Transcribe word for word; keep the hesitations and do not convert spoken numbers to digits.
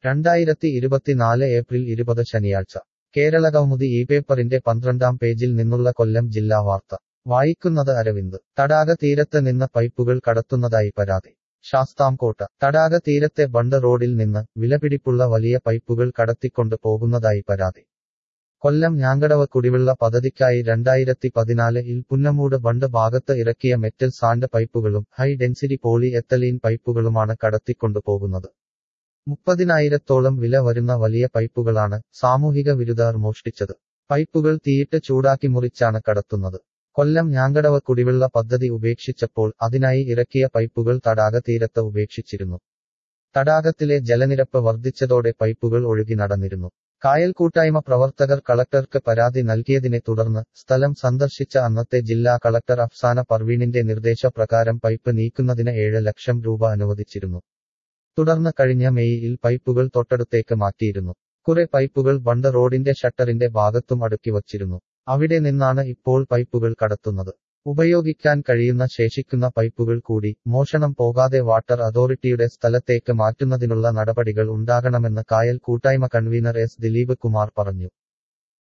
രണ്ടായിരത്തി ഇരുപത്തിനാല് ഏപ്രിൽ ഇരുപത് ശനിയാഴ്ച കേരളകൗമുദി ഈ പേപ്പറിന്റെ പന്ത്രണ്ടാം പേജിൽ നിന്നുള്ള കൊല്ലം ജില്ലാ വാർത്ത വായിക്കുന്നത് അരവിന്ദ് തടാക തീരത്ത് നിന്ന് പൈപ്പുകൾ കടത്തുന്നതായി പരാതി ശാസ്താംകോട്ട തടാക തീരത്തെ ബണ്ട് റോഡിൽ നിന്ന് വിലപിടിപ്പുള്ള വലിയ പൈപ്പുകൾ കടത്തിക്കൊണ്ട് പോകുന്നതായി പരാതി കൊല്ലം ഞാങ്കടവ് കുടിവെള്ള പദ്ധതിക്കായി രണ്ടായിരത്തി പതിനാല് ഇൽ പുന്നമൂട് ബണ്ട് ഭാഗത്ത് ഇറക്കിയ മെറ്റൽ സാൻഡ് പൈപ്പുകളും ഹൈ ഡെൻസിറ്റി പോളി എത്തലീൻ പൈപ്പുകളുമാണ് കടത്തിക്കൊണ്ടു പോകുന്നത് മുപ്പതിനായിരത്തോളം വില വരുന്ന വലിയ പൈപ്പുകളാണ് സാമൂഹിക വിരുദ്ധർ മോഷ്ടിച്ചത് പൈപ്പുകൾ തീയിട്ട് ചൂടാക്കി മുറിച്ചാണ് കടത്തുന്നത് കൊല്ലം ഞാങ്കടവ് കുടിവെള്ള പദ്ധതി ഉപേക്ഷിച്ചപ്പോൾ അതിനായി ഇറക്കിയ പൈപ്പുകൾ തടാക തീരത്ത് ഉപേക്ഷിച്ചിരുന്നു തടാകത്തിലെ ജലനിരപ്പ് വർദ്ധിച്ചതോടെ പൈപ്പുകൾ ഒഴുകി നടന്നിരുന്നു കായൽ കൂട്ടായ്മ പ്രവർത്തകർ കളക്ടർക്ക് പരാതി നൽകിയതിനെ തുടർന്ന് സ്ഥലം സന്ദർശിച്ച അന്നത്തെ ജില്ലാ കളക്ടർ അഫ്സാന പർവീണിന്റെ നിർദ്ദേശപ്രകാരം പൈപ്പ് നീക്കുന്നതിന് ഏഴ് ലക്ഷം രൂപ അനുവദിച്ചിരുന്നു തുടർന്ന് കഴിഞ്ഞ മെയ്യിൽ പൈപ്പുകൾ തൊട്ടടുത്തേക്ക് മാറ്റിയിരുന്നു കുറെ പൈപ്പുകൾ ബണ്ട് റോഡിന്റെ ഷട്ടറിന്റെ ഭാഗത്തും അടുക്കി വച്ചിരുന്നു അവിടെ നിന്നാണ് ഇപ്പോൾ പൈപ്പുകൾ കടത്തുന്നത് ഉപയോഗിക്കാൻ കഴിയുന്ന ശേഷിക്കുന്ന പൈപ്പുകൾ കൂടി മോഷണം പോകാതെ വാട്ടർ അതോറിറ്റിയുടെ സ്ഥലത്തേക്ക് മാറ്റുന്നതിനുള്ള നടപടികൾ ഉണ്ടാകണമെന്ന് കായൽ കൂട്ടായ്മ കൺവീനർ എസ് ദിലീപ് കുമാർ പറഞ്ഞു.